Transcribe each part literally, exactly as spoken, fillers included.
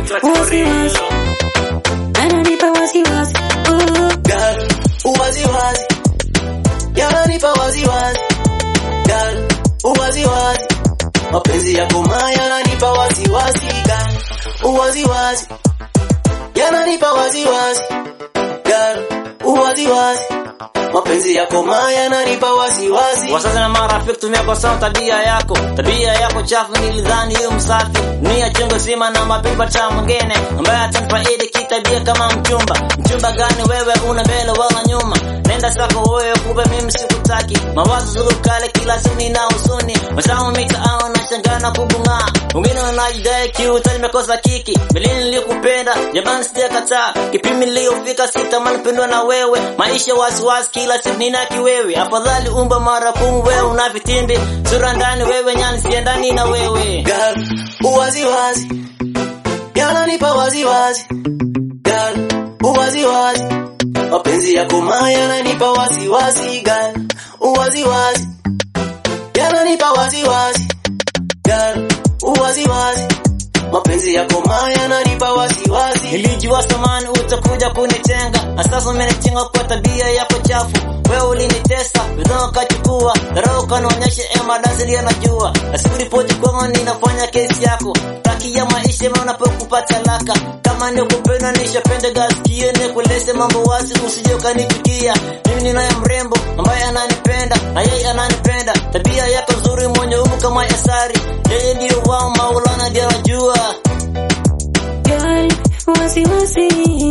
wasiwasi, ananipa wasiwasi. Girl, uwaziwazi, yananipa wasiwasi. Girl, uwaziwazi, mapenzi yako maya yananipa wasiwasi. Girl, uwaziwazi, yananipa wasiwasi. Girl, uwaziwazi, mapenzi yako maya yananipa wasiwasi. Wazazi na marafiki tumekosa tabia yako, tabia yako chafu nilidhani yu msafi. Nia chungu sima na mapipa cha mwingine ambaye atanifaidi kitabia kama mchumba. Mchumba gani wewe, una mbele wala nyuma? Nenda sako wewe, kupe mimi sikutaki. Mawazo zuru kale kila siku nina usuni. Masao mitaao na shangana kubunga. Wengine wanajidai kiuta nimekosa kiki. Bilini nilikupenda, jamani sijakataa. Kipimi niliyofika sitamani pendwa na wewe. Maisha wasiwasi kila siku nina kiwewe. Afadhali umba mara kumi wewe una vitimbi. Sura ndani wewe nyani siendani na wewe. Girl, uwaziwazi, yananipa wasiwasi. Girl, uwaziwazi, mapenzi yako maya yananipa wasiwasi. Girl, uwaziwazi, yananipa wasiwasi. Girl, uwaziwazi, mapenzi yako maya yananipa wasiwasi. Nilijua samani utakuja kunitenga, na sasa umenitenga kwa tabia yako chafu. Wewe ulinitesa, bidhaa ukachukua, dharau kanaonyesha ema dansi liya najua. Asikuripoti kwangu ninafanya kesi yako, taki ya maisha ema unapokupata laka. Kama ni kupenda nishapenda gasikie, nikulese mambo wasi usije ukanichukia. Mimi ni naye mrembo, ambaye ananipenda, na yeye ananipenda. Tabia yako nzuri mwenye umu kama yasari, yeye ndiyo wao maulana ndiyo anajua. Girl, wasiwasi,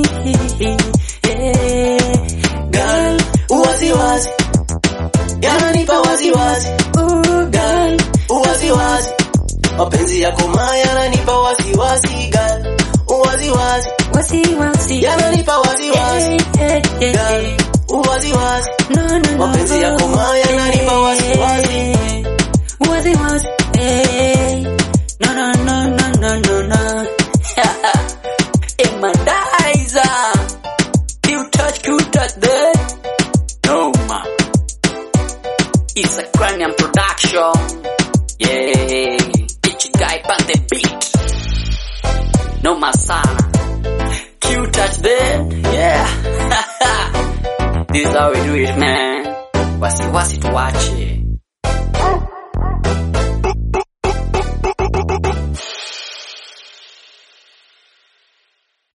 yeah. Girl, uwaziwazi, yananipa wasiwasi. Girl, uwaziwazi, mapenzi yako maya yananipa wasiwasi. Girl, uwaziwazi, wasiwasi, yananipa wasiwasi. Girl, uwaziwazi, no, no, no, mapenzi yako maya yananipa wasiwasi. wasiwasi, hey. No, no, no, no, no, no, no. Emadiza, you touch, you touch that. No ma, it's a cranium production. Yeah, bitch guy on the beat. No ma sana, you touch that. Yeah, this is how we do it, man. Wasi wasi tuwache.